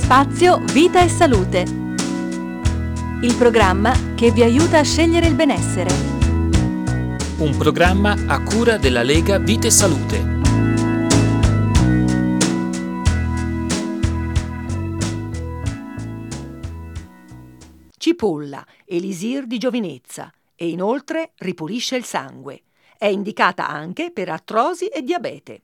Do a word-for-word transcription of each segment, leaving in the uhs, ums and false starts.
Spazio Vita e Salute, il programma che vi aiuta a scegliere il benessere. Un programma a cura della Lega Vita e Salute. Cipolla, elisir di giovinezza e inoltre ripulisce il sangue. È indicata anche per artrosi e diabete.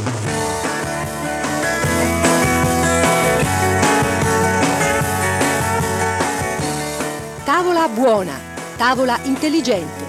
Tavola buona, tavola intelligente.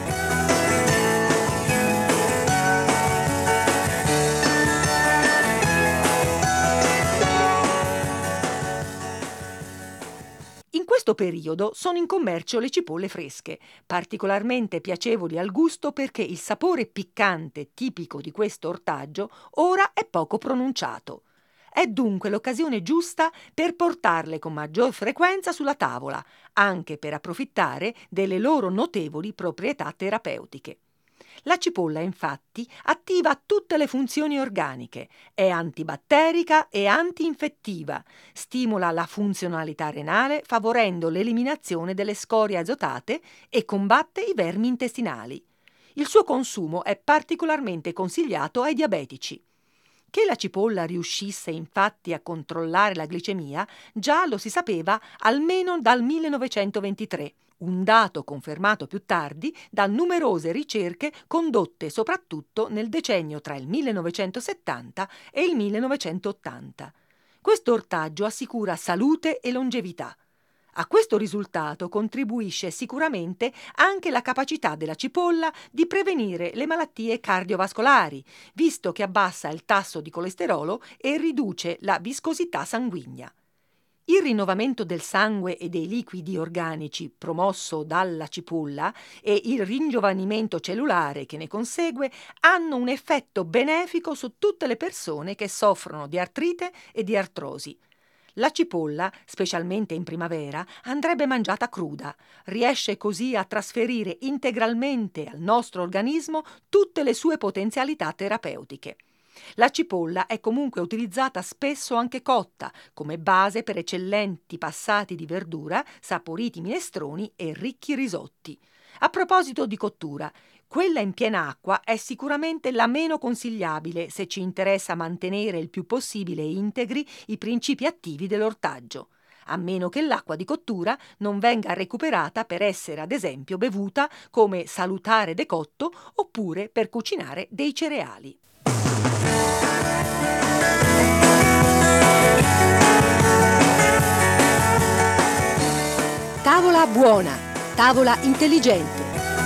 In questo periodo sono in commercio le cipolle fresche, particolarmente piacevoli al gusto perché il sapore piccante tipico di questo ortaggio ora è poco pronunciato. È dunque l'occasione giusta per portarle con maggior frequenza sulla tavola, anche per approfittare delle loro notevoli proprietà terapeutiche. La cipolla, infatti, attiva tutte le funzioni organiche, è antibatterica e antinfettiva, stimola la funzionalità renale favorendo l'eliminazione delle scorie azotate e combatte i vermi intestinali. Il suo consumo è particolarmente consigliato ai diabetici. Che la cipolla riuscisse infatti a controllare la glicemia già lo si sapeva almeno dal millenovecentoventitré, un dato confermato più tardi da numerose ricerche condotte soprattutto nel decennio tra il millenovecentosettanta e il millenovecentottanta. Questo ortaggio assicura salute e longevità. A questo risultato contribuisce sicuramente anche la capacità della cipolla di prevenire le malattie cardiovascolari, visto che abbassa il tasso di colesterolo e riduce la viscosità sanguigna. Il rinnovamento del sangue e dei liquidi organici promosso dalla cipolla e il ringiovanimento cellulare che ne consegue hanno un effetto benefico su tutte le persone che soffrono di artrite e di artrosi. La cipolla, specialmente in primavera, andrebbe mangiata cruda. Riesce così a trasferire integralmente al nostro organismo tutte le sue potenzialità terapeutiche. La cipolla è comunque utilizzata spesso anche cotta, come base per eccellenti passati di verdura, saporiti minestroni e ricchi risotti. A proposito di cottura, quella in piena acqua è sicuramente la meno consigliabile se ci interessa mantenere il più possibile integri i principi attivi dell'ortaggio, a meno che l'acqua di cottura non venga recuperata per essere ad esempio bevuta come salutare decotto oppure per cucinare dei cereali. Tavola buona, tavola intelligente.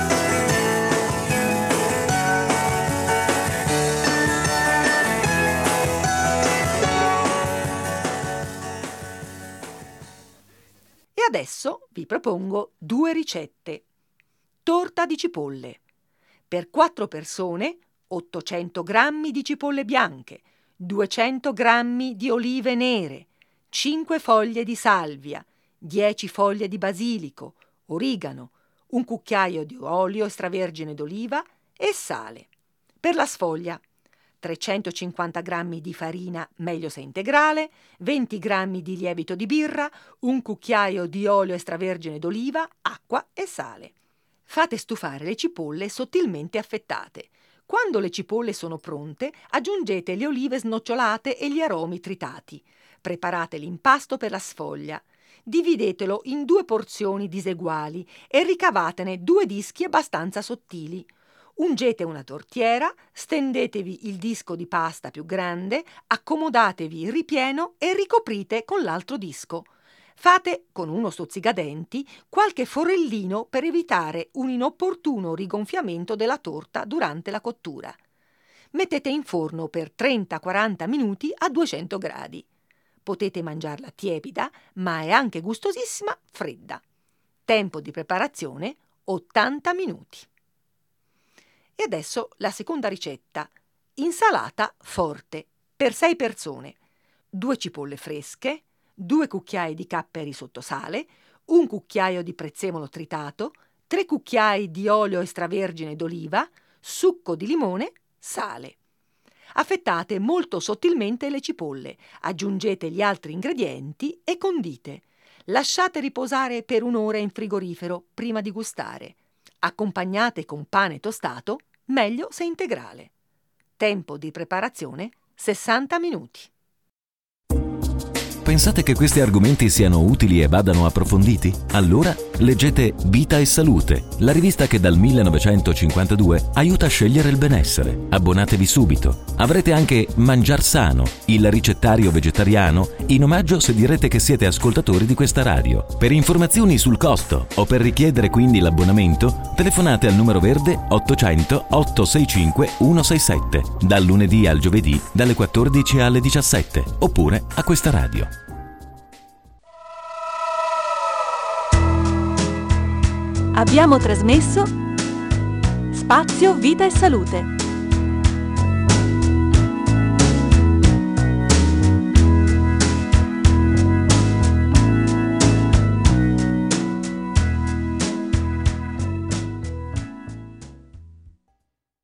E adesso vi propongo due ricette. Torta di cipolle. Per quattro persone, ottocento grammi di cipolle bianche, duecento grammi di olive nere, cinque foglie di salvia, dieci foglie di basilico, origano, un cucchiaio di olio extravergine d'oliva e sale. Per la sfoglia, trecentocinquanta grammi di farina, meglio se integrale, venti grammi di lievito di birra, un cucchiaio di olio extravergine d'oliva, acqua e sale. Fate stufare le cipolle sottilmente affettate. Quando le cipolle sono pronte, aggiungete le olive snocciolate e gli aromi tritati. Preparate l'impasto per la sfoglia. Dividetelo in due porzioni diseguali e ricavatene due dischi abbastanza sottili. Ungete una tortiera, stendetevi il disco di pasta più grande, accomodatevi il ripieno e ricoprite con l'altro disco. Fate, con uno stuzzigadenti, qualche forellino per evitare un inopportuno rigonfiamento della torta durante la cottura. Mettete in forno per trenta quaranta minuti a duecento gradi. Potete mangiarla tiepida, ma è anche gustosissima fredda. Tempo di preparazione ottanta minuti. E adesso la seconda ricetta. Insalata forte per sei persone. Due cipolle fresche, due cucchiai di capperi sotto sale, un cucchiaio di prezzemolo tritato, tre cucchiai di olio extravergine d'oliva, succo di limone, sale. Affettate molto sottilmente le cipolle, aggiungete gli altri ingredienti e condite. Lasciate riposare per un'ora in frigorifero prima di gustare. Accompagnate con pane tostato, meglio se integrale. Tempo di preparazione sessanta minuti. Pensate che questi argomenti siano utili e vadano approfonditi? Allora leggete Vita e Salute, la rivista che dal millenovecentocinquantadue aiuta a scegliere il benessere. Abbonatevi subito. Avrete anche Mangiar Sano, il ricettario vegetariano, in omaggio se direte che siete ascoltatori di questa radio. Per informazioni sul costo o per richiedere quindi l'abbonamento, telefonate al numero verde ottocento ottocentosessantacinque centosessantasette, dal lunedì al giovedì dalle quattordici alle diciassette, oppure a questa radio. Abbiamo trasmesso Spazio Vita e Salute.